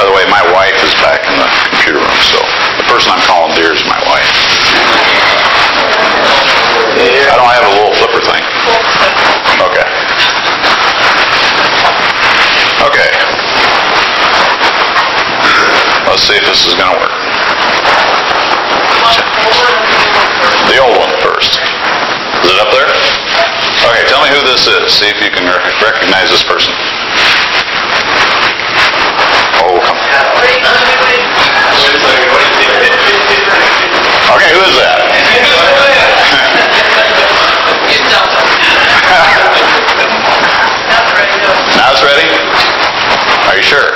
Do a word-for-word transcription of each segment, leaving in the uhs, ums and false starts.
By the way, my wife is back in the computer room, so the person I'm calling dear is my wife. I don't have a little flipper thing. Okay. Okay. Let's see if this is going to work. The old one first. Is it up there? Okay, tell me who this is. See if you can recognize this person. Oh, come on. Okay, who is that? Now it's ready? Are you sure?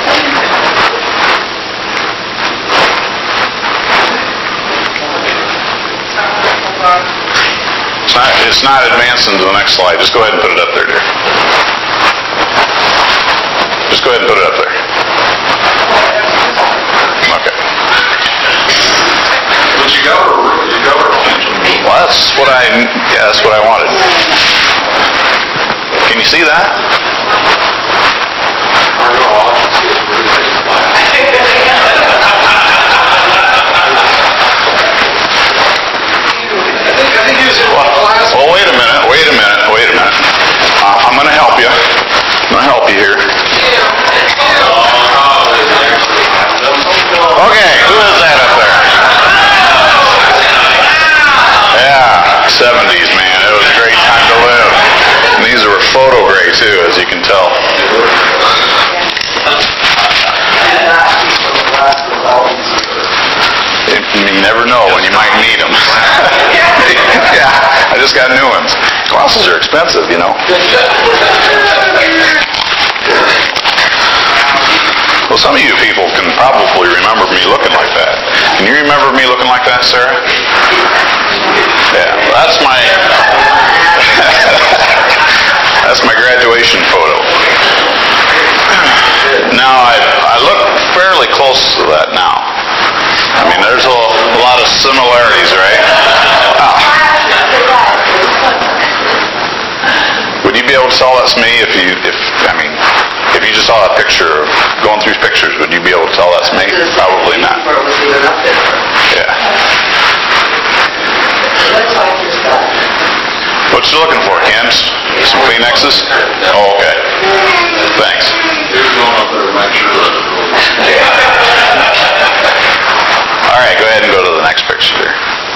It's not, it's not advancing to the next slide. Just go ahead and put it up there, dear. Just go ahead and put it up there. Okay. But you got her, you got her. Well, that's what I, yeah, that's what I wanted. Can you see that? I know, I'll have to see it. Well, well, wait a minute, wait a minute, wait a minute. Uh, I'm going to help you. I'm going to help you here. Okay, who is that up there? Yeah, seventies, man. It was a great time to live. And these were photo gray, too, as you can tell. You never know when you might need them. Yeah, I just got new ones. Glasses are expensive, you know. Well, some of you people can probably remember me looking like that. Can you remember me looking like that, Sarah? Yeah, that's my that's my graduation photo. Now, I, I look fairly close to that now. I mean, there's a, a lot of similarities, right? Oh. Would you be able to tell that's me if you, if I mean, if you just saw a picture, going through pictures, would you be able to tell that's me? Probably not. Yeah. What you looking for, Ken? Some Kleenexes? Oh, okay. Thanks. All right, go ahead and go to the next picture there.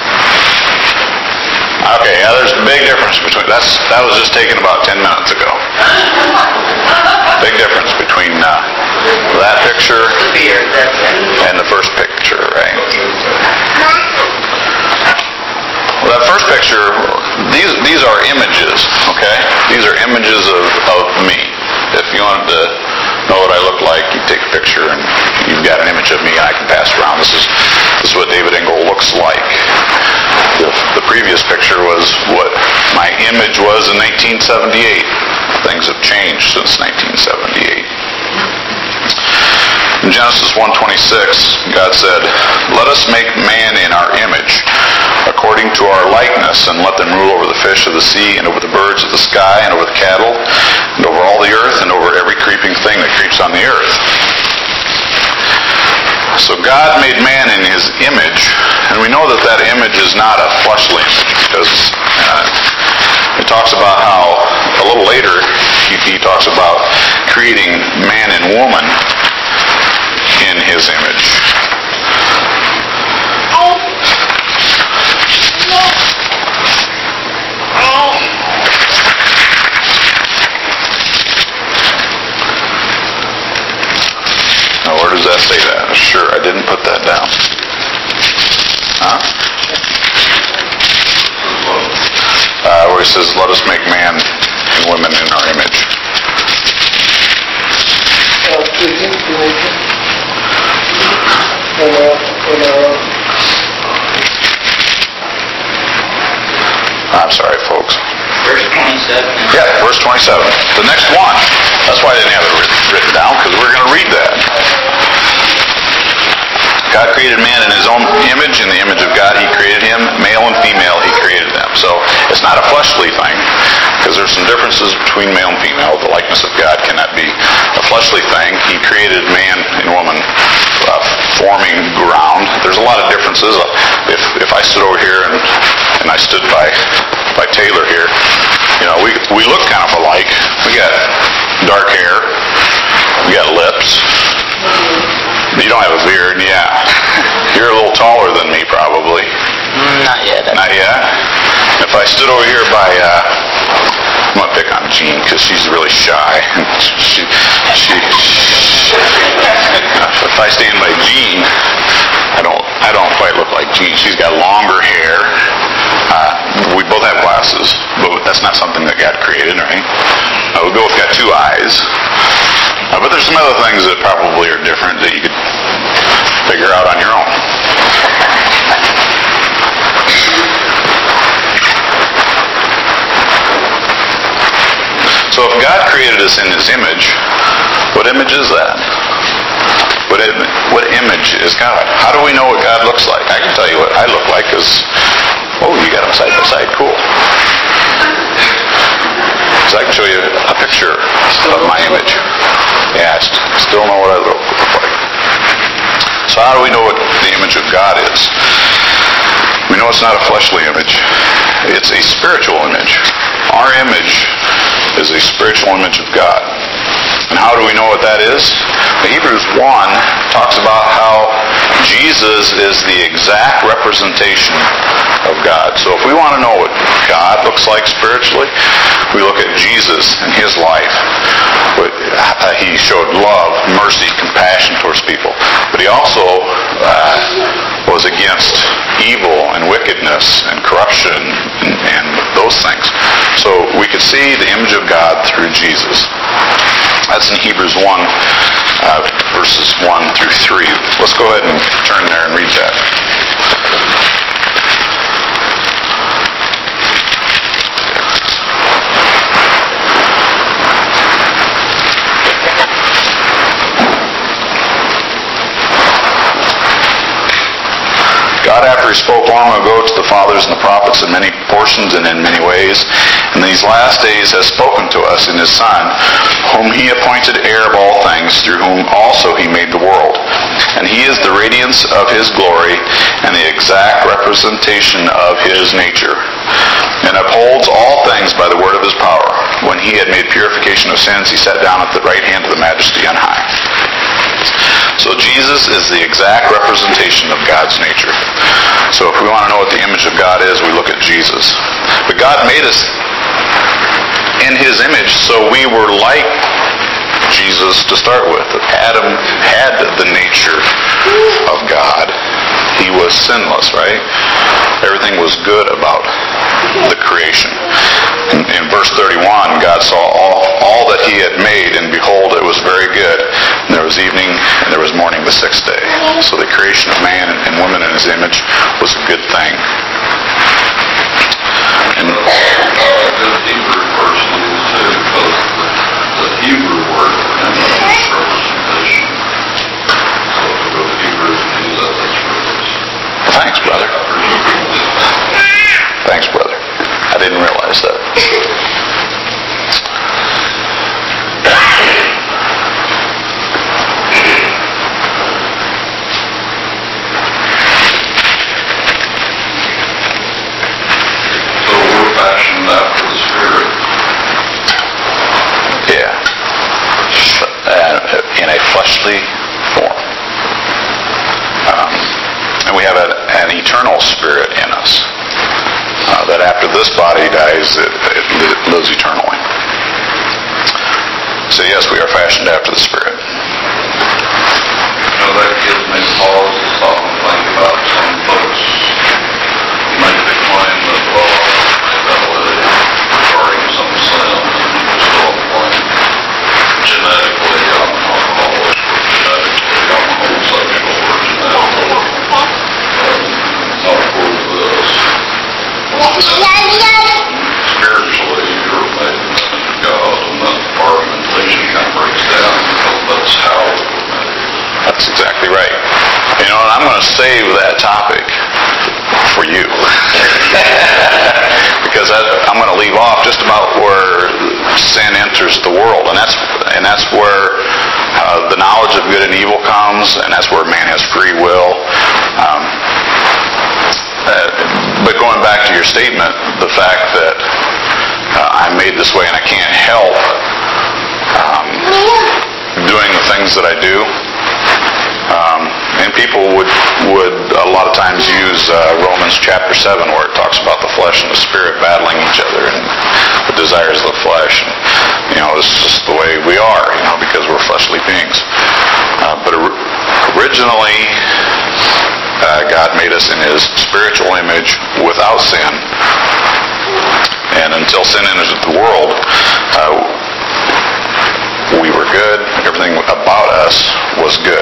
Okay, yeah, there's a big difference between, that's, that was just taken about ten minutes ago. Big difference between uh, that picture and the first picture, right? Well, that first picture, these these are images, okay? These are images of, of me. If you wanted to know what I look like, you take a picture and you've got an image of me and I can pass it around. This is this is what David Engel looks like. The, the previous picture was what my image was in nineteen seventy-eight. Things have changed since nineteen seventy-eight. In Genesis one twenty-six, God said, "Let us make man in our image, according to our likeness, and let them rule over the fish of the sea, and over the birds of the sky, and over the cattle, and over all the earth, and over every creeping thing that creeps on the earth." So God made man in His image, and we know that that image is not a fleshly image, because uh, it talks about how, a little later, he, he talks about creating man and woman in His image. Now, where does that say that? Sure, I didn't put that down. Huh? Uh, where it says, "Let us make man and women in our image." I'm sorry, folks. Verse twenty-seven. Yeah, verse twenty-seven. The next one. That's why I didn't have it written, written down, because we're going to read that. God created man in His own image. In the image of God He created him. Male and female He created them. So it's not a fleshly thing, because there's some differences between male and female. The likeness of God cannot be a fleshly thing. He created man and woman uh, forming ground. There's a lot of differences. If if I stood over here and, and I stood by by Taylor here, you know, we we look kind of alike. We got dark hair. We got lips. You don't have a beard, yeah. You're a little taller than me, probably. Not yet. Not yet? If I stood over here by, uh, I'm going to pick on Jean because she's really shy. she, she, if I stand by Jean, I don't, I don't quite look like Jean. She's got longer hair. Uh, we both have glasses, but that's not something that God created, right? Uh, we both got two eyes. Uh, but there's some other things that probably are different that you could figure out on your own. So if God created us in His image, what image is that? What, im- what image is God? How do we know what God looks like? I can tell you what I look like because, oh, you got them side by side. Cool. So I can show you a picture of my image. Yeah, I st- still know what I look, look like. So how do we know what the image of God is? We know it's not a fleshly image. It's a spiritual image. Our image is a spiritual image of God. And how do we know what that is? Hebrews one talks about how Jesus is the exact representation of God. So if we want to know what God looks like spiritually, we look at Jesus and His life. He showed love, mercy, compassion towards people. But He also uh, was against evil and wickedness and corruption and, and those things. So we could see the image of God through Jesus. That's in Hebrews one, uh, verses one through three. Let's go ahead and turn there and read that. God, after He spoke long ago to the fathers and the prophets in many portions and in many ways, in these last days has spoken to us in His Son, whom He appointed heir of all things, through whom also He made the world. And He is the radiance of His glory and the exact representation of His nature, and upholds all things by the word of His power. When He had made purification of sins, He sat down at the right hand of the Majesty on high. So Jesus is the exact representation of God's nature. So if we want to know what the image of God is, we look at Jesus. But God made us in His image, so we were like Jesus to start with. Adam had the nature of God. He was sinless, right? Everything was good about the creation. In, in verse thirty-one, God saw all, all that He had made, and behold, it was very good. And there was evening, and there was morning the sixth day. So the creation of man and woman in His image was a good thing. And uh, the Hebrew person used too, because the Hebrew word for image is representation. So if we go to Hebrews and use that, that's where it is. Thanks, brother. Thanks, brother. I didn't realize that. So we're fashioned after the Spirit. Yeah. Uh, in a fleshly form. Um, and we have a, an eternal spirit in us. Uh, that after this body dies, it, it lives eternally. So yes, we are fashioned after the Spirit. You know, that gives me pause to stop and think about some folks make the claim that, well, that way regarding some sins, and still claim genetically I'm an alcoholic, or genetically I'm a homosexual, or genetically um, not for this. Spiritually, you're made in the image of God, and that argumentation kind of breaks down because that's how we're made. That's exactly right. You know, and I'm going to save that topic for you. Because I, I'm going to leave off just about where sin enters the world. And that's and that's where knowledge of good and evil comes, and that's where man has free will. Um, uh, but going back to your statement, the fact that uh, I'm made this way and I can't help um, doing the things that I do. Um, and people would would a lot of times use uh, Romans chapter seven, where it talks about the flesh and the spirit battling each other and the desires of the flesh. And, you know, it's just the way we are, you know, because we're fleshly beings. Uh, but or- originally, uh, God made us in His spiritual image without sin. And until sin entered the world, uh, we were good. Everything about us was good.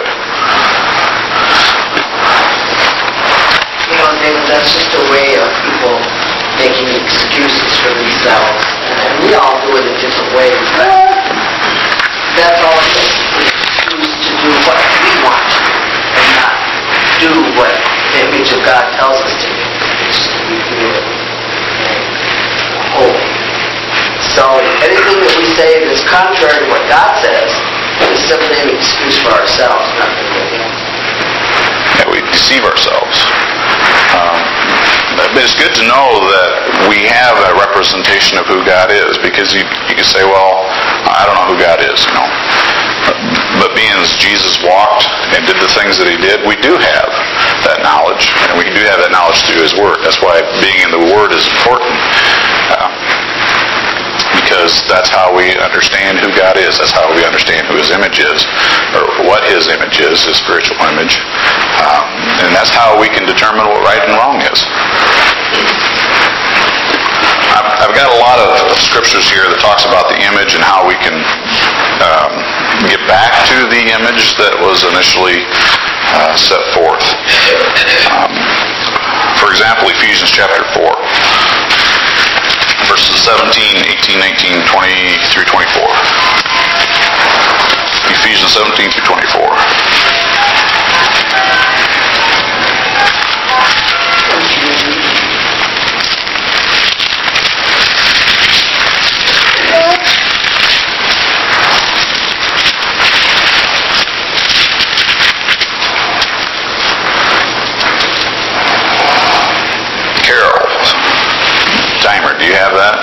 You know, David, that's just a way of people making excuses for themselves. And we all do it in different ways, but that's all it is. Choose to do what we want to and not do what the image of God tells us to do. It's to be pure and holy. So anything that we say that's contrary to what God says is simply an excuse for ourselves, not for anything else. Yeah, we deceive ourselves. Um, but it's good to know that we have a representation of who God is, because you, you can say, well, I don't know who God is, you know. But being as Jesus walked and did the things that He did, we do have that knowledge, and we do have that knowledge through His Word. That's why being in the Word is important. Uh, Because that's how we understand who God is. That's how we understand who His image is, or what His image is, His spiritual image. Um, and that's how we can determine what right and wrong is. I've, I've got a lot of scriptures here that talks about the image and how we can um, get back to the image that was initially uh, set forth. Um, for example, Ephesians chapter four. Verses seventeen, eighteen, nineteen, twenty through twenty-four. Ephesians seventeen through twenty-four. Carol, timer, do you have that?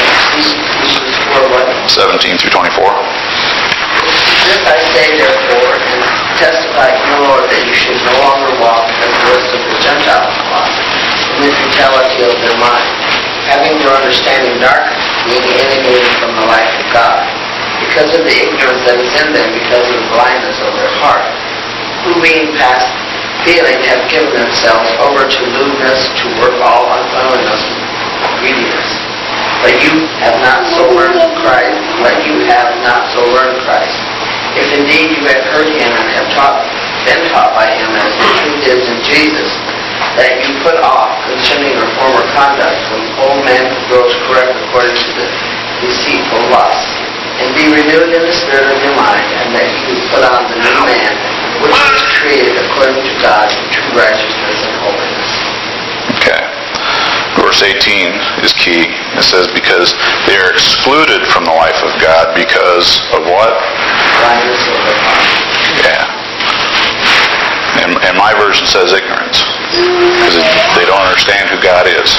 seventeen through twenty-four. This I say, therefore, and testify to the Lord, that you should no longer walk as the rest of the Gentiles walk, in the futility of their mind, having their understanding darkened, being alienated from the life of God, because of the ignorance that is in them, because of the blindness of their heart, who being past feeling have given themselves over to lewdness, to work all uncleanness and greediness. But you have not so learned Christ. But you have not so learned Christ. If indeed you have heard Him and have taught, been taught by Him, as the truth is in Jesus, that you put off concerning your former conduct when the old man grows correct according to the deceitful lust, and be renewed in the spirit of your mind, and that you put on the new man, which is created according to God in true righteousness and holiness. Okay. Verse eighteen is key. It says, because they are excluded from the life of God because of what? Blindness of the heart. Yeah. And, and my version says ignorance. Because they don't understand who God is.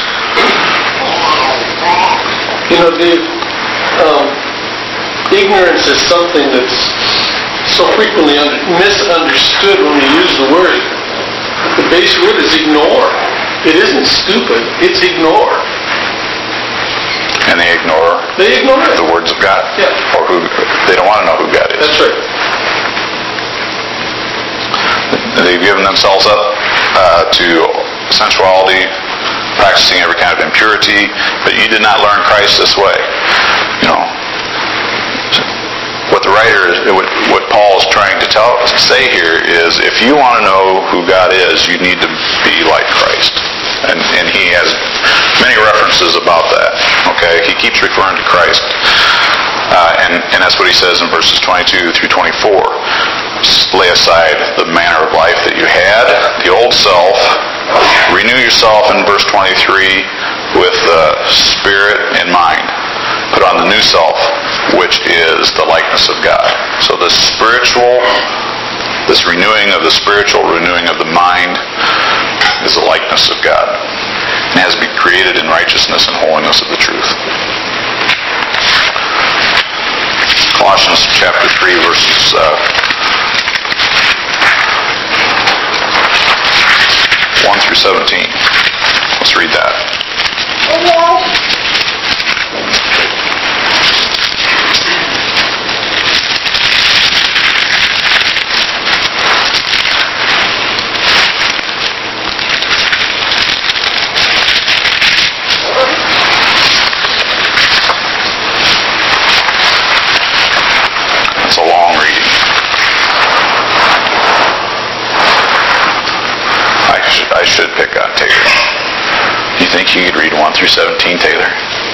You know, Dave, um, ignorance is something that's so frequently under, misunderstood when we use the word. The base word is ignore. It isn't stupid, it's ignore. And they ignore They ignore it. the words of God. Yeah. Or who they don't want to know who God is. That's right. They've given themselves up uh, to sensuality, practicing every kind of impurity, but you did not learn Christ this way. You know, what the writer, what, what Paul is trying to tell, say here is, if you want to know who God is, you need to be like Christ. And, and he has many references about that. Okay, he keeps referring to Christ, uh, and and that's what he says in verses twenty-two through twenty-four. Lay aside the manner of life that you had, the old self. Renew yourself in verse twenty-three with the spirit in mind. Put on the new self, which is the likeness of God. So the spiritual this renewing of the spiritual renewing of the mind is the likeness of God, and has been created in righteousness and holiness of the truth. Colossians chapter three, verses uh, one through seventeen. Let's read that. It's a long reading. I should, I should pick on Taylor. Do you think you could read one through seventeen, Taylor?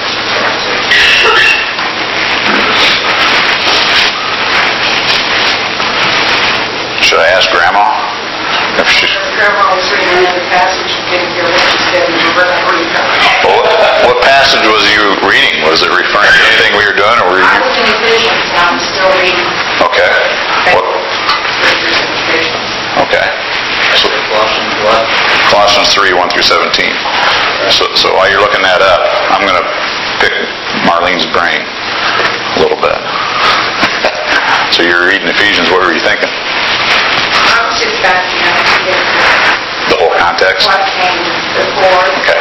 Should I ask Grandma? If she... Grandma was reading another passage and couldn't hear what she said, and we were reading her. Well, what passage was you reading? Was it referring to anything we were doing, or were you... I was in Ephesians, and I'm still reading. Okay. What? Scriptures in Ephesians. Okay. So, Colossians what? Colossians three, one through seventeen. So, so while you're looking that up, I'm going to pick Marlene's brain a little bit. So you're reading Ephesians, what were you thinking? I was just backing up to get The whole context? what came before. Okay.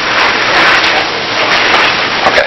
Okay.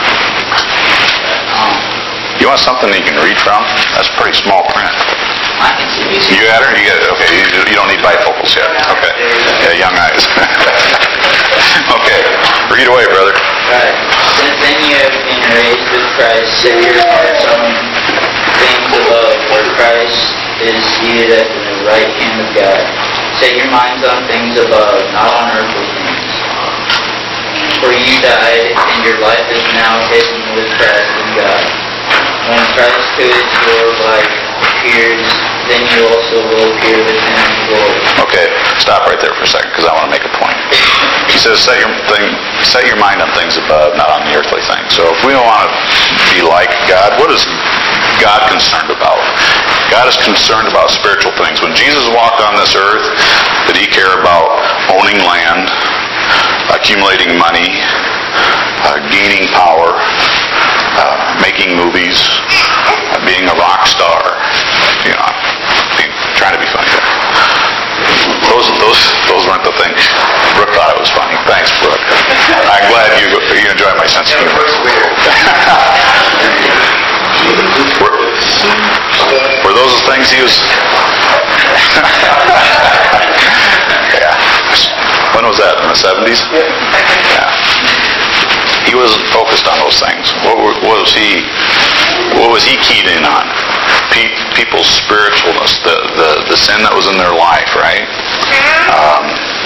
You want something that you can read from? That's pretty small print. I can see You got her? You got it? Okay. You, you don't need bifocals yet. Okay. Yeah, young eyes. Okay. Read away, brother. Right. Since then you have been raised with Christ, set your hearts on things above, where Christ is seated at the right hand of God. Set your minds on things above, not on earthly things. For you died, and your life is now hidden with Christ in God. When Christ, who is your life, appears, then you also will appear with him in glory. Okay, stop right there for a second because I want to make a point. He says, set your thing, set your mind on things above, not on the earthly things. So if we don't want to be like God, what is God concerned about? God is concerned about spiritual things. When Jesus walked on this earth, did he care about owning land, accumulating money, uh, gaining power, uh, making movies, uh, being a rock star? You know, being, trying to be funny there. Those, those, those weren't the things. Brooke thought it was funny. Thanks, Brooke. I'm glad you you enjoy my sense of humor. were, were those the things he was? Yeah. When was that? In the seventies? Yeah. He wasn't focused on those things. What, were, what was he? What was he keyed in on? Pe- people's spiritualness, the, the the sin that was in their life, right? Um,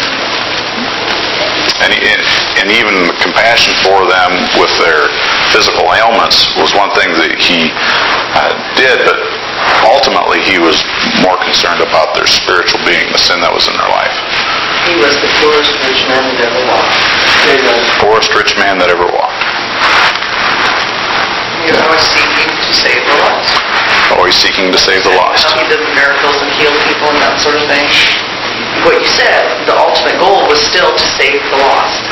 and, and even compassion for them with their physical ailments was one thing that he uh, did, but ultimately he was more concerned about their spiritual being, the sin that was in their life. He was the poorest rich man that ever walked. Poorest rich man that ever walked. He was always seeking to save the lost. Always seeking to save the lost. He did the miracles and healed people and that sort of thing. What you said, the ultimate goal was still to save the lost.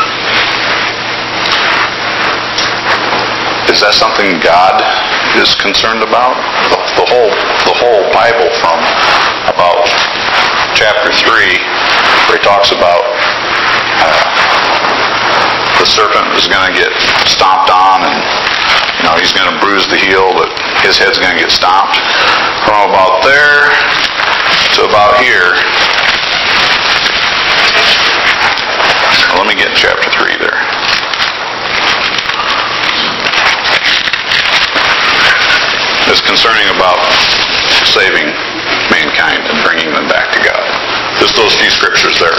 Is that something God is concerned about? The, the whole the whole Bible from about chapter three, where he talks about uh, the serpent is going to get stomped on, and you know he's going to bruise the heel, but his head's going to get stomped. From about there to about here. Let me get chapter three there. Is concerning about saving mankind and bringing them back to God. Just those few scriptures there.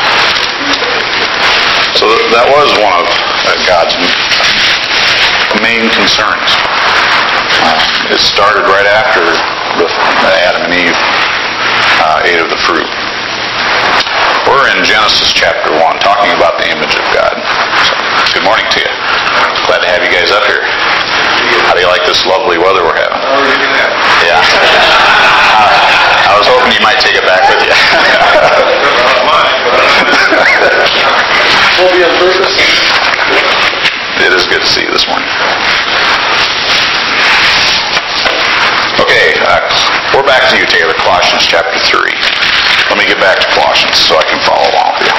So that was one of uh, God's main concerns. Uh, it started right after the, Adam and Eve uh, ate of the fruit. We're in Genesis chapter one, talking about the image of God. So, good morning to you. Glad to have you guys up here. How do you like this lovely weather we're having? Yeah. uh, I was hoping you might back to you, Taylor, Colossians chapter three. Let me get back to Colossians so I can follow along with you.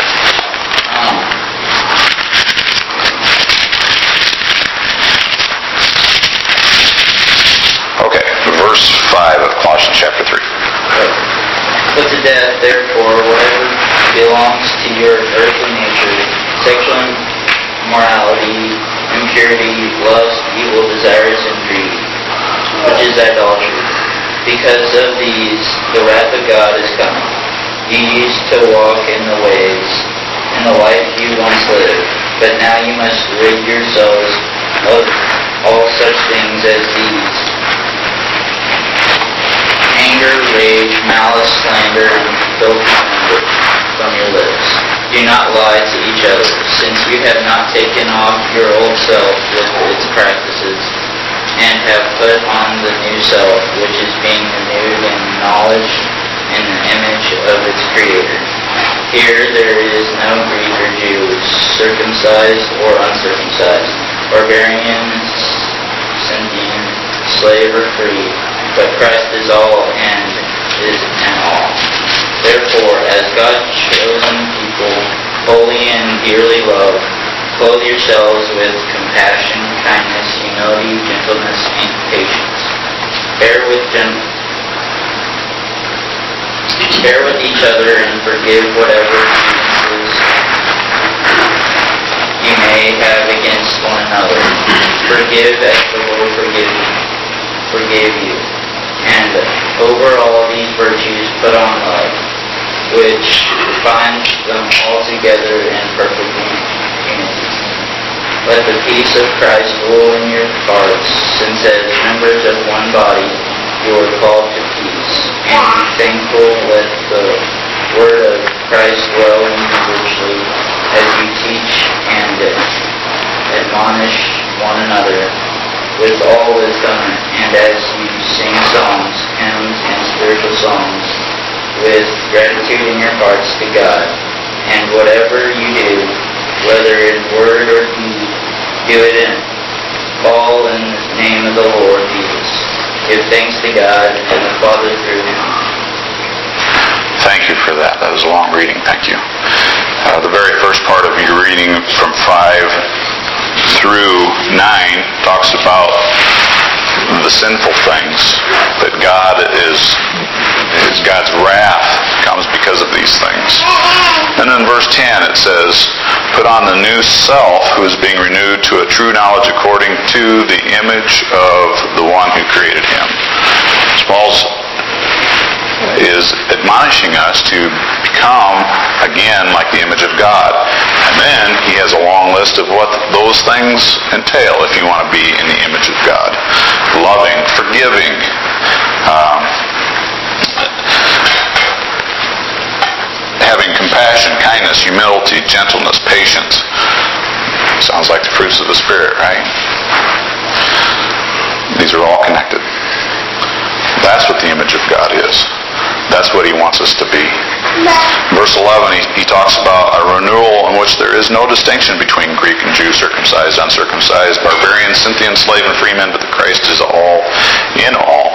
Okay, verse five of Colossians chapter three. Put to death, therefore, whatever belongs to your earthly nature, sexual immorality, impurity, lust, evil desires, and greed, which is idolatry. Because of these, the wrath of God is coming. You used to walk in the ways, in the life you once lived, but now you must rid yourselves of all such things as these: anger, rage, malice, slander, and filthy language from your lips. Do not lie to each other, since you have not taken off your old self with its practices, and have put on the new self, which is being renewed in knowledge in the image of its Creator. Here there is no Greek or Jew, circumcised or uncircumcised, barbarian, Scythian, slave or free, but Christ is all and is in all. Therefore, as God's chosen people, holy and dearly loved, clothe yourselves with compassion, kindness, humility, gentleness, and patience. Bear with gen- bear with each other and forgive whatever grievances you may have against one another. Forgive as the Lord forgive you, forgave you. And over all these virtues put on love, which binds them all together in perfect unity. Let the peace of Christ rule in your hearts, since as members of one body you are called to peace. And be thankful. Let the word of Christ dwell in you richly, as you teach and admonish one another with all wisdom, and as you sing songs, hymns, and spiritual songs with gratitude in your hearts to God. And whatever you do, whether in word or deed, do it in all in the name of the Lord Jesus. Give thanks to God and the Father through Him. Thank you for that. That was a long reading. Thank you. Uh, the very first part of your reading from five through nine talks about the sinful things, that God is, is God's wrath comes because of these things. And then verse ten it says, put on the new self, who is being renewed to a true knowledge according to the image of the one who created him. So Paul's is admonishing us to become, again, like the image of God. And then he has a long list of what those things entail if you want to be in the image of God. Loving, forgiving, um, having compassion, kindness, humility, gentleness, patience. Sounds like the fruits of the Spirit, right? These are all connected. That's what the image of God is. That's what he wants us to be. Verse eleven, he, he talks about a renewal in which there is no distinction between Greek and Jew, circumcised, uncircumcised, barbarian, Scythian, slave, and free man, but the Christ is all in all.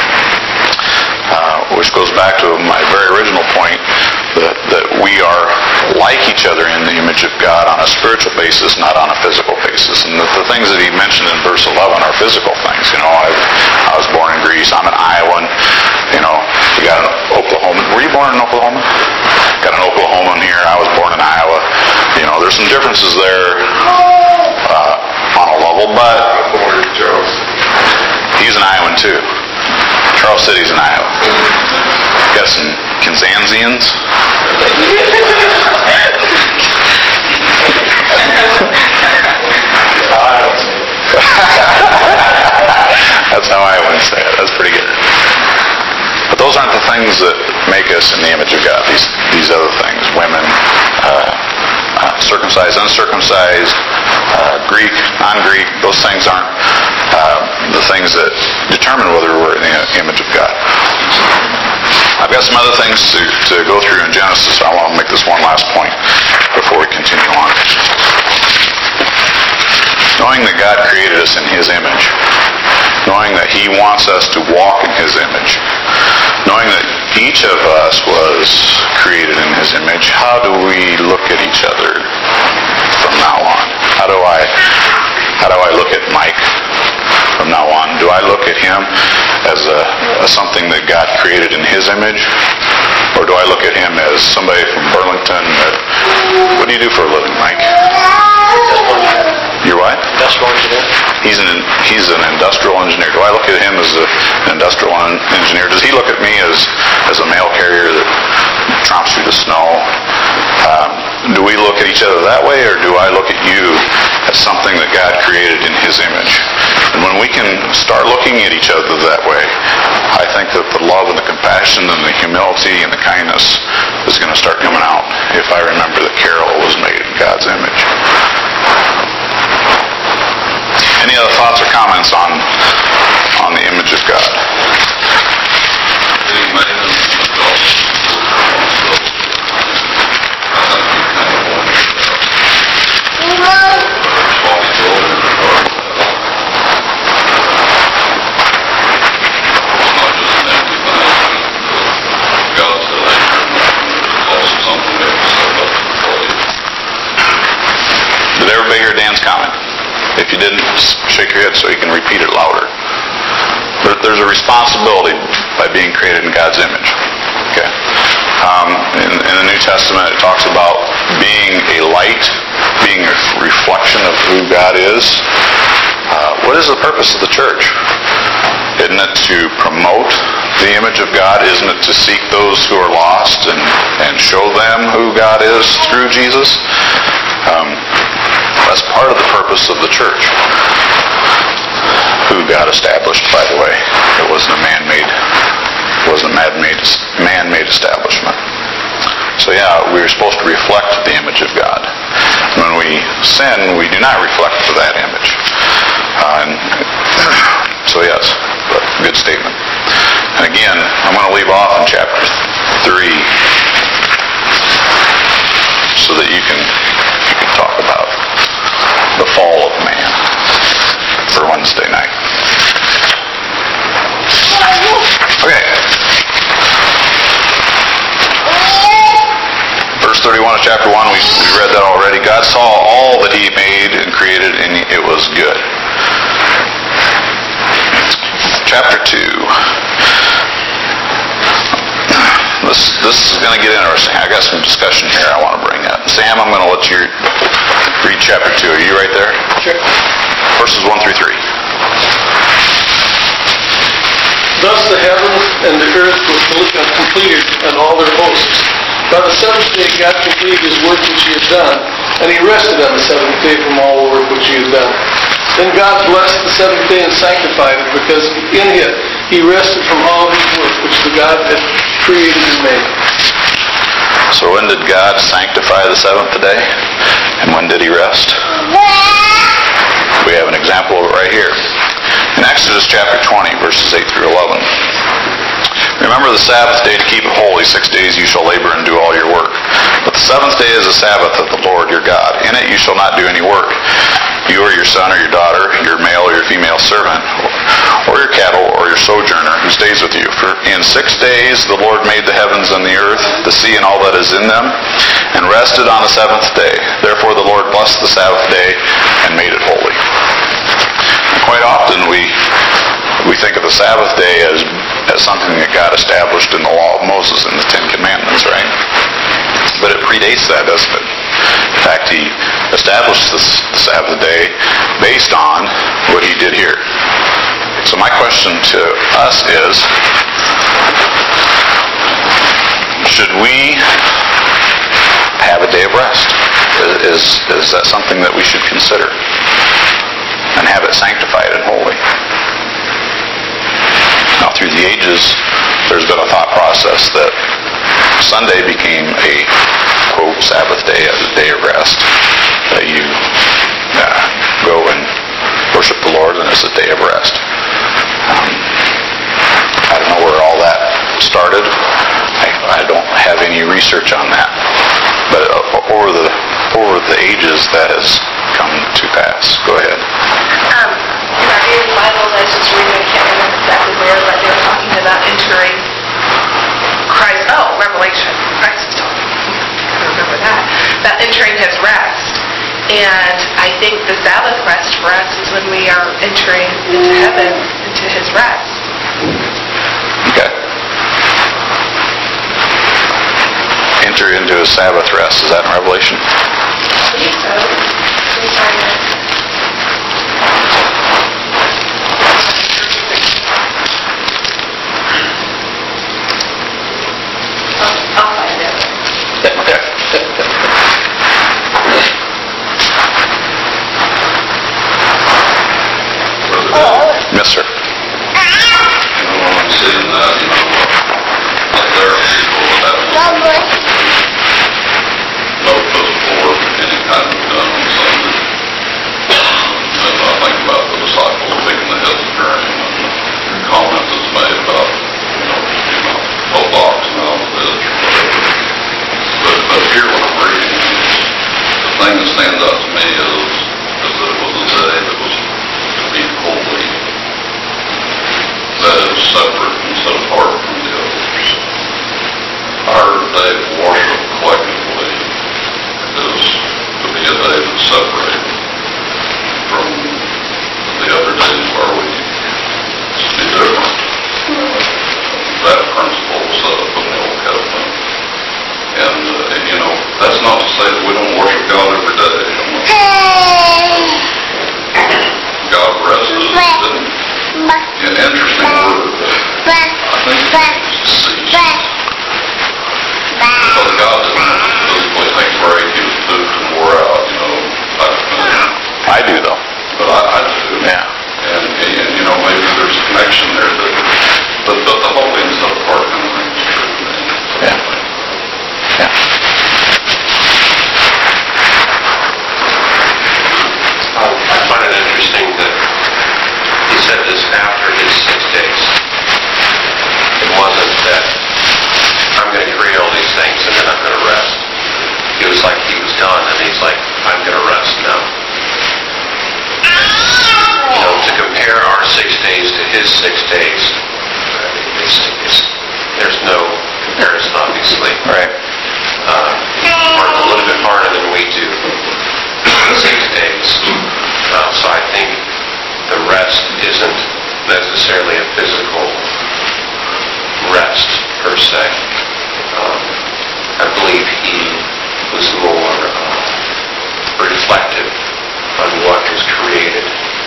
Uh, which goes back to my very original point that, that we are like each other in the image of God on a spiritual basis, not on a physical basis. And the, the things that he mentioned in verse eleven are physical things. You know, I, I was born in Greece. I'm an Iowan. You know, you got an Oklahoma. Were you born in Oklahoma? Got an Oklahoman here. I was born in Iowa. You know, there's some differences there uh, on a level, but he's an Iowan too. Charles City's in Iowa. Got some Kansanzians. That's how I would say it. That's pretty good. But those aren't the things that make us in the image of God. These these other things, women, uh, uh, circumcised, uncircumcised, uh, Greek, non-Greek, those things aren't uh, the things that determine whether we're in the image of God. I've got some other things to, to go through in Genesis. I want to make this one last point before we continue on. Knowing that God created us in His image, knowing that He wants us to walk in His image, knowing that each of us was created in His image, how do we look at each other from now on? How do I, how do I look at Mike from now on? Do I look at him as, a, as something that God created in His image? Or do I look at him as somebody from Burlington that, what do you do for a living, Mike? You're what? Industrial engineer. He's an he's an industrial engineer. Do I look at him as a, an industrial engineer? Does he look at me as, as a mail carrier that tromps through the snow? Um, do we look at each other that way, or do I look at you as something that God created in His image? And when we can start looking at each other that way, I think that the love and the compassion and the humility and the kindness is going to start coming out if I remember that Carol was made in God's image. Any other thoughts or comments on on the image of God? Being made in the adult responsibility. I think you kind of want to responsibility regarding that. It's not just an empty thing. God's the nature, and it's also something we have to step up to the plate. Did everybody hear Dan's comment? If you didn't, shake your head so you can repeat it louder. There's a responsibility by being created in God's image. Okay. Um, in, in the New Testament, it talks about being a light, being a reflection of who God is. Uh, what is the purpose of the church? Isn't it to promote the image of God? Isn't it to seek those who are lost and, and show them who God is through Jesus? Um, that's part of the purpose of the church. Who God established, by the way. It wasn't a man-made, it wasn't a man-made, man-made establishment. So yeah, we are supposed to reflect the image of God. When we sin, we do not reflect to that image. Uh, and so yes, good statement. And again, I'm going to leave off in chapter three so that you can you can talk about the fall of man for Wednesday night. Okay. Verse thirty-one of chapter one, we, we read that already. God saw all that He made and created, and it was good. Chapter two. This, this is going to get interesting. I got some discussion here I want to bring up. Sam, I'm going to let you read chapter two. Are you right there? Sure. Verses one through three. Thus the heavens and the earth were completed and all their hosts. By the seventh day God completed His work which He had done, and He rested on the seventh day from all the work which He had done. Then God blessed the seventh day and sanctified it, because in it He rested from all His work which the God had created and made. So when did God sanctify the seventh day? And when did He rest? We have an example of it right here. In Exodus chapter twenty, verses eight through eleven. Remember the Sabbath day to keep it holy. Six days you shall labor and do all your work. But the seventh day is the Sabbath of the Lord your God. In it you shall not do any work. You or your son or your daughter, your male or your female servant, or your cattle or your sojourner who stays with you. For in six days the Lord made the heavens and the earth, the sea and all that is in them, and rested on the seventh day. Therefore the Lord blessed the Sabbath day and made it holy. And quite often we we think of the Sabbath day as, as something that God established in the law of Moses and the Ten Commandments, right? But it predates that, doesn't it? In fact, He established the Sabbath day based on what He did here. So my question to us is, should we have a day of rest? Is, is that something that we should consider? And have it sanctified and holy? Now, through the ages, there's been a thought process that Sunday became a, quote, Sabbath day, a day of rest, that you uh, go and worship the Lord, and it's a day of rest. Um, I don't know where all that started. I, I don't have any research on that. But uh, over the over the ages, that has come to pass. Go ahead. Um, in our area of the Bible that I was just reading, I can't remember exactly where, but they were talking about entering Christ, oh, Revelation, Christ was talking, I remember that, about entering His rest. And I think the Sabbath rest for us is when we are entering into heaven, into His rest. Okay. Enter into a Sabbath rest. Is that in Revelation? I believe so. Let me find it. I'll, I'll find it. Okay. Yes, sir. You know, when I'm seeing that, you know, like there are people that have no physical work, any kind of done on Sunday. And I think about the disciples taking the hills journey and the comment that's made about, you know, you know, both oxen out of the ditch or whatever. But, but here when I'm reading, the thing that stands out to me is, is that it was a day that was to be holy, that is separate and set apart from the others. Our day of worship collectively is to be a day that's separated from the other days of our week. It's to be different. That principle was set up in the Old Covenant. And, uh, you know, that's not to say that we don't worship God every day. God rested, didn't He? An interesting word. I think it means to cease. Because God didn't have to physically take a break, He was pooped and wore out, you know, type of thing. I do, though. But I, I do. Yeah. And, and, you know, maybe there's a connection there that, but, but the whole thing is apart from the thing is true to me. Yeah. Yeah. I find it interesting that He said this after His six days. It wasn't that I'm going to create all these things and then I'm going to rest. It was like He was done and He's like, I'm going to rest now. You know, to compare our six days to His six days, it's, it's, there's no comparison, obviously. Right. Uh, works a little bit harder than we do. Six days. Uh, so I think the rest isn't necessarily a physical rest per se. Um, I believe He was more uh, reflective on what was created.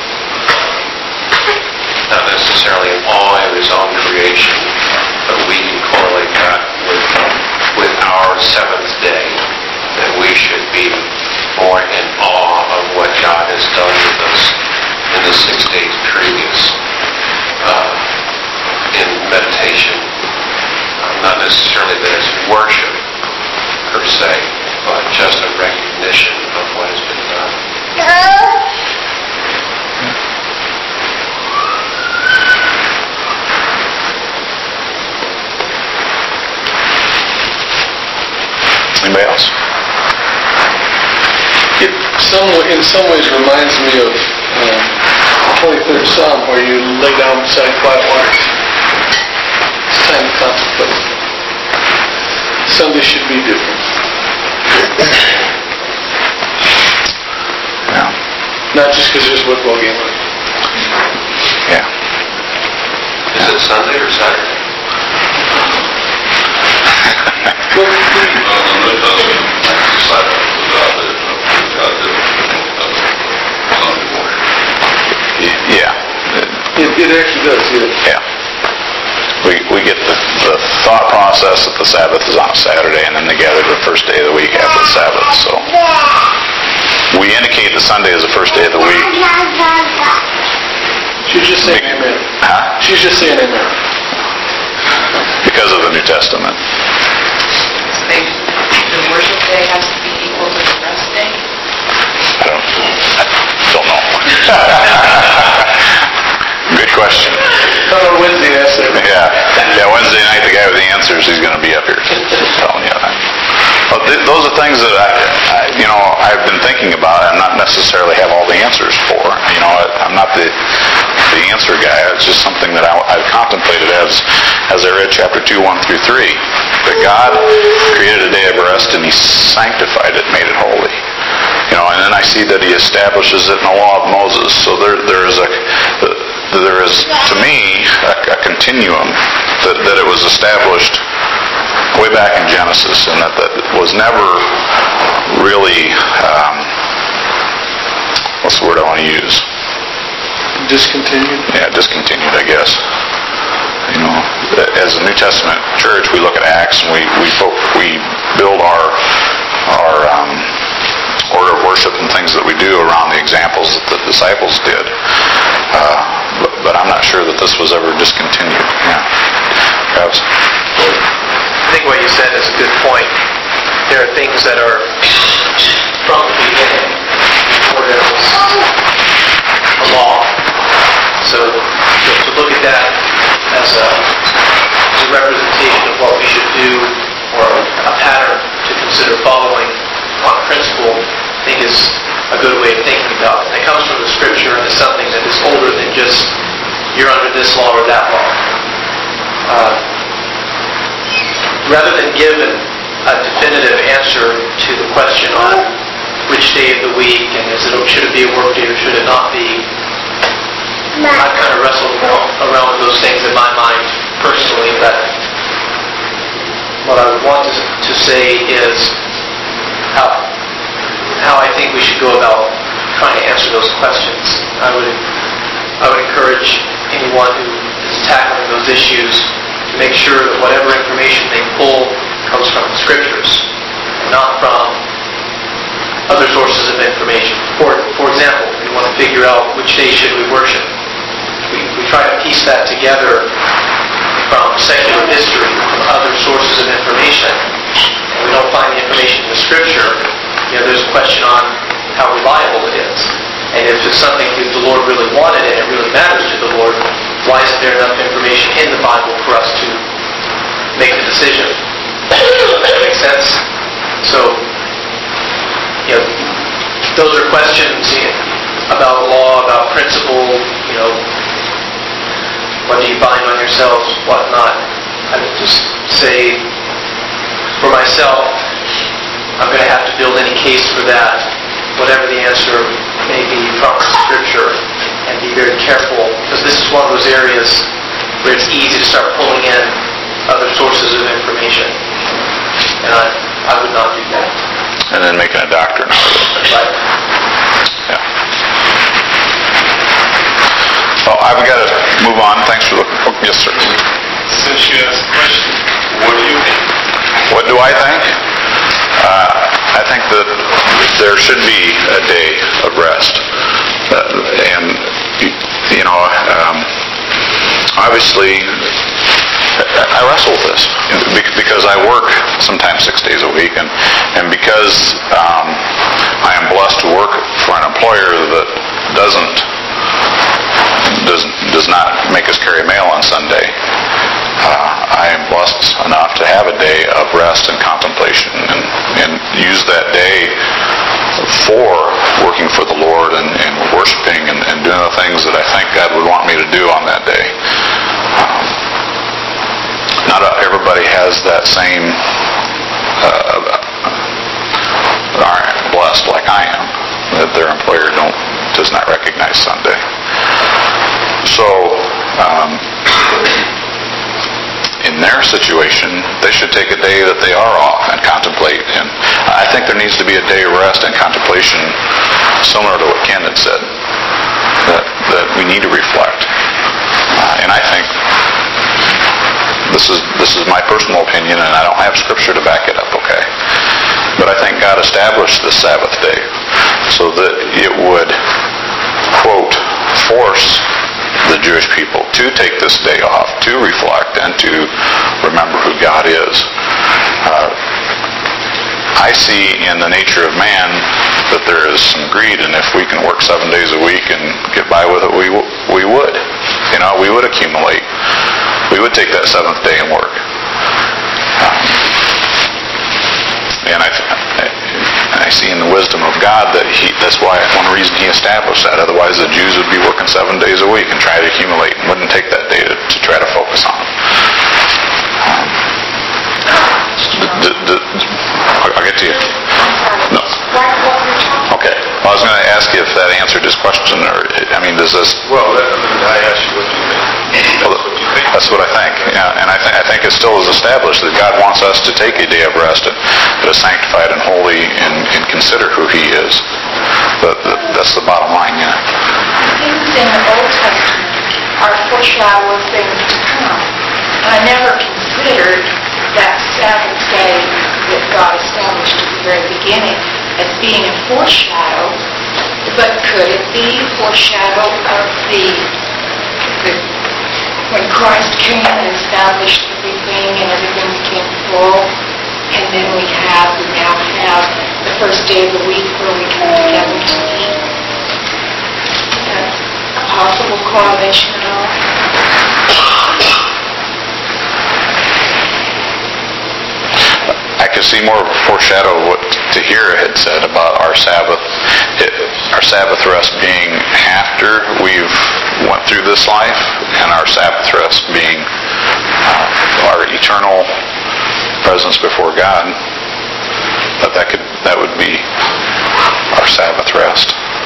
Not necessarily in awe of His own creation, but we can correlate that with, with our seventh day, that we should be more in awe of what God has done with us in the six days previous, uh, in meditation. Uh, not necessarily that it's worship per se, but just a recognition of what has been done. Anybody else? It some, in some ways reminds me of um, twenty-third Psalm where you lay down beside quiet waters. It's time to contemplate. Sunday should be different. Yeah. Not just because there's a football game on. Yeah. Is it Sunday or Saturday? Well, Well, the New Testament makes the Sabbath that God did. God did Sunday morning. Yeah. it, it actually does, yeah. Yeah. We we get the, the thought process that the Sabbath is on a Saturday, and then they gather the first day of the week after the Sabbath. So we indicate the Sunday is the first day of the week. She's just saying amen. Huh? She's just saying amen. Because of the New Testament. So they, the worship day has to be equal to the rest day? I don't, I don't know. Good question. On Wednesday, that's it. Yeah. Yeah, Wednesday night, the guy with the answers, he's going to be up here telling you that. But th- those are things that I, I, you know, I've been thinking about. I'm not necessarily have all the answers for. You know, I, I'm not the the answer guy. It's just something that I, I've contemplated as as I read chapter two, one through three. That God created a day of rest and He sanctified it, made it holy. You know, and then I see that He establishes it in the law of Moses. So there there is a there is to me a, a continuum that, that it was established way back in Genesis, and that that was never really um, what's the word I want to use? Discontinued? Yeah, discontinued, I guess. You know, as a New Testament church, we look at Acts and we we we build our our um, order of worship and things that we do around the examples that the disciples did. Uh, but, but I'm not sure that this was ever discontinued. Yeah, Travis. I think what you said is a good point. There are things that are from the beginning before there was a law. So to, to look at that as a, as a representation of what we should do, or a pattern to consider following on principle, I think is a good way of thinking about it. It comes from the Scripture and is something that is older than just you're under this law or that law. Uh, rather than give an, a definitive answer to the question on which day of the week and is it, should it be a work day or should it not be, I've kind of wrestled around with those things in my mind personally, but what I would want to, to say is how, how I think we should go about trying to answer those questions. I would I would encourage anyone who is tackling those issues to make sure that whatever information they pull comes from the Scriptures and not from other sources of information. For, for example, we want to figure out which day should we worship. We, we try to piece that together from secular history, from other sources of information, and we don't find the information in the Scripture. You know, there's a question on how reliable it is. And if it's something that the Lord really wanted and it really matters to the Lord, why isn't there enough information in the Bible for us to make the decision? Does that make sense? So, you know, those are questions you know, about law, about principle, you know, what do you bind on yourselves, what not. I would just say, for myself, I'm going to have to build any case for that, whatever the answer may be from the Scripture, and be very careful, because this is one of those areas where it's easy to start pulling in other sources of information, and I, I would not do that. And then making a doctrine out of it. Right. Yeah. Well, I've got to move on. Thanks for the... Oh, yes, sir. Since you asked the question, what do you think? What do I think? Uh, I think that there should be a day of rest. Uh, and, you know, um, obviously, I wrestle with this because I work sometimes six days a week, and, and because um, I am blessed to work for an employer that doesn't does, does not make us carry mail on Sunday. Uh, I am blessed enough to have a day of rest and contemplation and, and use that day for working for the Lord and, and worshiping and, and doing the things that I think God would want me to do on that day. Um, not everybody has that same uh, aren't blessed like I am, that their employer don't does not recognize Sunday. So, um, in their situation, they should take a day that they are off and contemplate. And I think there needs to be a day of rest and contemplation, similar to what Ken had said, that, that we need to reflect. Uh, and I think this is this is my personal opinion, and I don't have Scripture to back it up, okay? But I think God established the Sabbath day so that it would, quote, force the Jewish people to take this day off, to reflect, and to remember who God is. Uh, I see in the nature of man that there is some greed, and if we can work seven days a week and get by with it, we we would. You know, we would accumulate. We would take that seventh day and work. Um, and I, I see in the wisdom of God that he, that's why one reason he established that. Otherwise the Jews would be working seven days a week and try to accumulate and wouldn't take that day to, to try to focus on. Um, the, the, I'll, I'll get to you. No. Okay. Well, I was going to ask you if that answered his question, or, I mean, does this... Well, I asked you what you think. Well, that's what I think. Yeah, and I, th- I think it still is established that God wants us to take a day of rest and that is sanctified and holy and, and consider who He is. But the, that's the bottom line, yeah. Things in the Old Testament are foreshadow of things to come. I never considered that Sabbath day that God established at the very beginning as being a foreshadow, but could it be a foreshadow of the, the when Christ came and established everything and everything became full, and then we have, we now have the first day of the week where we come together to eat? Is that a possible correlation at all? I could see more of a foreshadow of what Tahira had said about our Sabbath, it, our Sabbath rest being after we've went through this life, and our Sabbath rest being uh, our eternal presence before God. But that could that would be our Sabbath rest.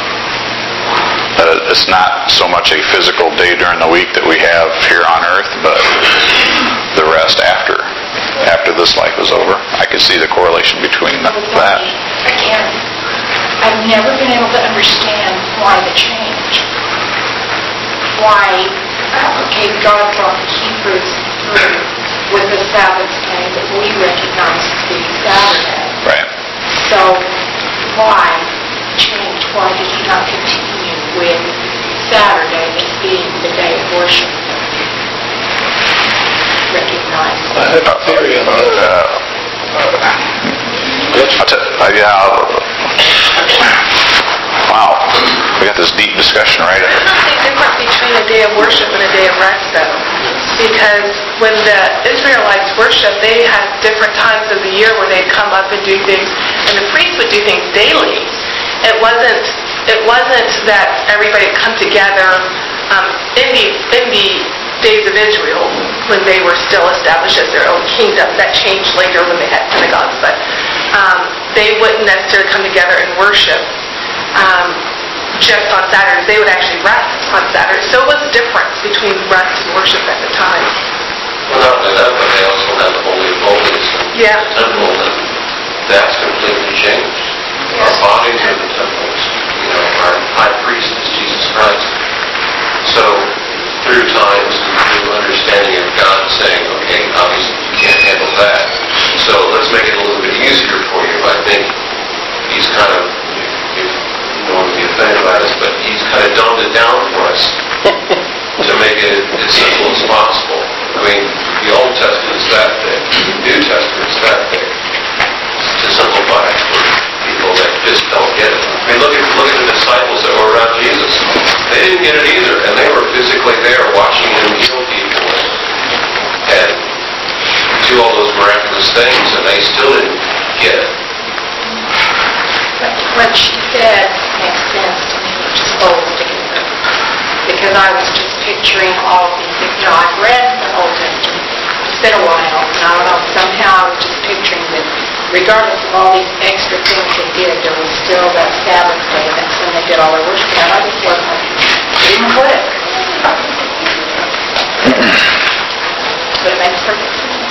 Uh, it's not so much a physical day during the week that we have here on earth, but the rest after. after this life is over. I could see the correlation between that. Again, I've never been able to understand why the change. Why, okay, God brought the Hebrews through with the Sabbath day that we recognize as being Saturday. Right. So, why change? Why did He not continue with Saturday as being the day of worship? Recognize. I have a theory on that. Uh, I'll t- uh, yeah. I'll, wow, we got this deep discussion right There's nothing different between a day of worship and a day of rest, though, because when the Israelites worship, they had different times of the year where they'd come up and do things, and the priests would do things daily. It wasn't. It wasn't that everybody would come together um, in the in the days of Israel when they were still established as their own kingdom. That changed later when they had synagogues, but um, they wouldn't necessarily come together and worship um, just on Saturdays. They would actually rest on Saturdays. So it was a difference between rest and worship at the time. Well, not only that, but they also had the Holy of Holies in Yeah. the temple, and that's completely changed. Our bodies are the temples. You know, our high priest is Jesus Christ. So, through times, through understanding of God saying, okay, obviously you can't handle that, so let's make it a little bit easier for you. I think He's kind of, if you don't want to be offended by this, but He's kind of dumbed it down for us to make it as simple as possible. I mean, the Old Testament's that thick, the New Testament's that thick, to simplify it for people that just don't get it. I mean, look at look at the disciples that were around Jesus. They didn't get it either, and they were physically there watching Him heal people and do all those miraculous things, and they still didn't get it. What she said makes sense to me, just folds together. Because I was just picturing all these things. You know, I've read the Old Testament. It's been a while, and I don't know, somehow I was just picturing that regardless of all these extra things they did, there was still that Sabbath day. That's when they did all their worship. And I just wasn't, it didn't click. But it makes perfect sense.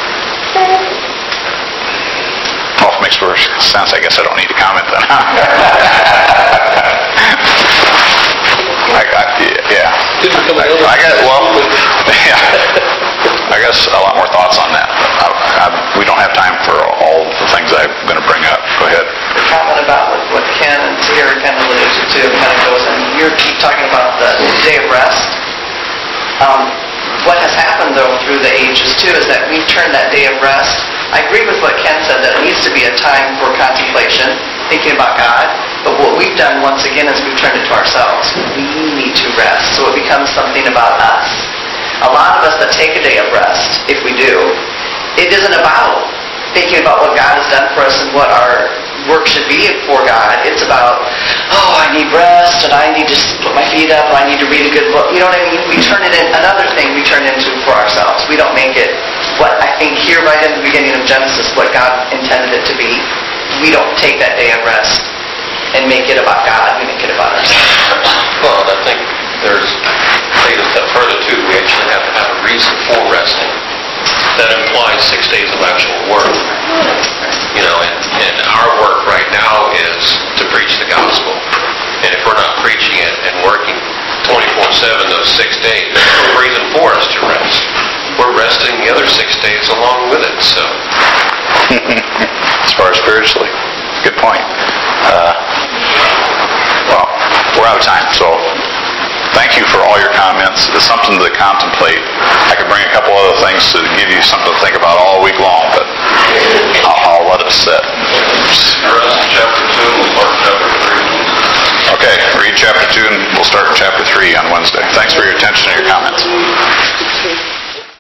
Well, if it makes perfect sense, I guess I don't need to comment then. I, I, yeah. I got, well, yeah. I guess a lot more thoughts on that. I, I, we don't have time for all the things I'm going to bring up. Go ahead. The comment about what, what Ken and Tahira kind of alluded to kind of goes in. You keep talking about the day of rest. Um, what has happened, though, through the ages, too, is that we've turned that day of rest. I agree with what Ken said, that it needs to be a time for contemplation, thinking about God. But what we've done, once again, is we've turned it to ourselves. We need to rest. So it becomes something about us. A lot of us that take a day of rest, if we do, it isn't about thinking about what God has done for us and what our work should be for God. It's about, oh, I need rest, and I need to put my feet up, and I need to read a good book. You know what I mean? We turn it in, another thing we turn into for ourselves. We don't make it what I think here right in the beginning of Genesis, what God intended it to be. We don't take that day of rest and make it about God. We make it about ourselves. Well, I think there's, take it a step further too, we actually have to have a reason for resting. That implies six days of actual work. You know, and, and our work right now is to preach the gospel. And if we're not preaching it and working twenty-four seven those six days, there's no reason for us to rest. We're resting the other six days along with it, so. As far as spiritually. Good point. Uh, well, we're out of time, so thank you for all your comments. It's something to contemplate. I could bring a couple other